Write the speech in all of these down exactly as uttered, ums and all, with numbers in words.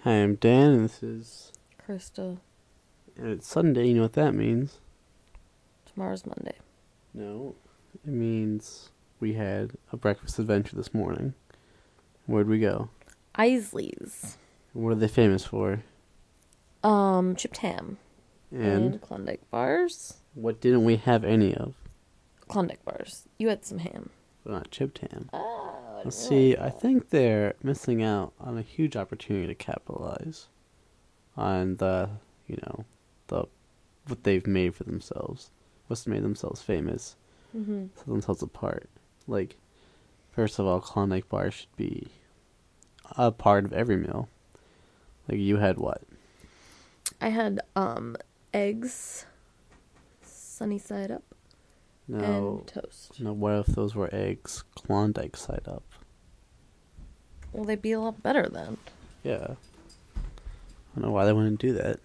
Hi, I'm Dan, and this is... Krista. And it's Sunday, you know what that means? Tomorrow's Monday. No, it means we had a breakfast adventure this morning. Where'd we go? Isley's. What are they famous for? Um, chipped ham. And, And Klondike bars. what didn't we have any of? Klondike bars. You had some ham. But not chipped ham. Oh, I didn't Let's see, realize I that. think they're missing out on a huge opportunity to capitalize on the, you know, the what they've made for themselves. What's made themselves famous. Mm-hmm. Set themselves apart. Like, first of all, Klondike bars should be a part of every meal. Like, you had what? I had, um, eggs, sunny side up, No, and toast. no. What if those were eggs Klondike side up? Well, they'd be a lot better then. Yeah. I don't know why they wouldn't do that.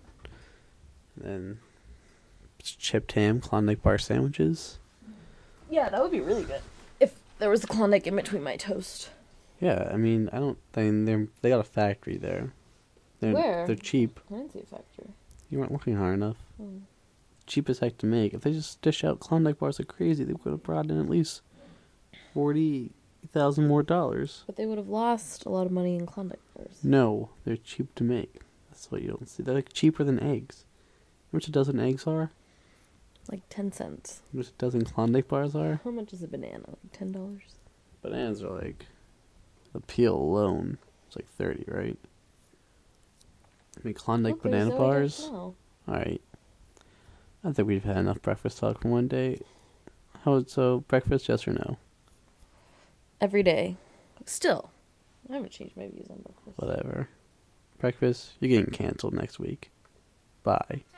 And then chipped ham, Klondike bar sandwiches. Yeah, that would be really good. If there was a Klondike in between my toast. Yeah, I mean, I don't think they're they got a factory there. They're, Where? They're cheap. I didn't see a factory. You weren't looking hard enough. Hmm. Cheap as heck to make. If they just dish out Klondike bars like crazy, they would have brought in at least forty thousand more dollars. But they would have lost a lot of money in Klondike bars. No, they're cheap to make. That's what you don't see. They're like cheaper than eggs. How much a dozen eggs are? Like ten cents. How much a dozen Klondike bars are? How much is a banana? Like ten dollars? Bananas are like, the peel alone, it's like thirty, right? I mean, Klondike Okay, banana so I bars. guess no. Alright. I think we've had enough breakfast talk for one day. How so? Breakfast, yes or no? Every day. Still. I haven't changed my views on breakfast. Whatever. Breakfast, you're getting canceled next week. Bye.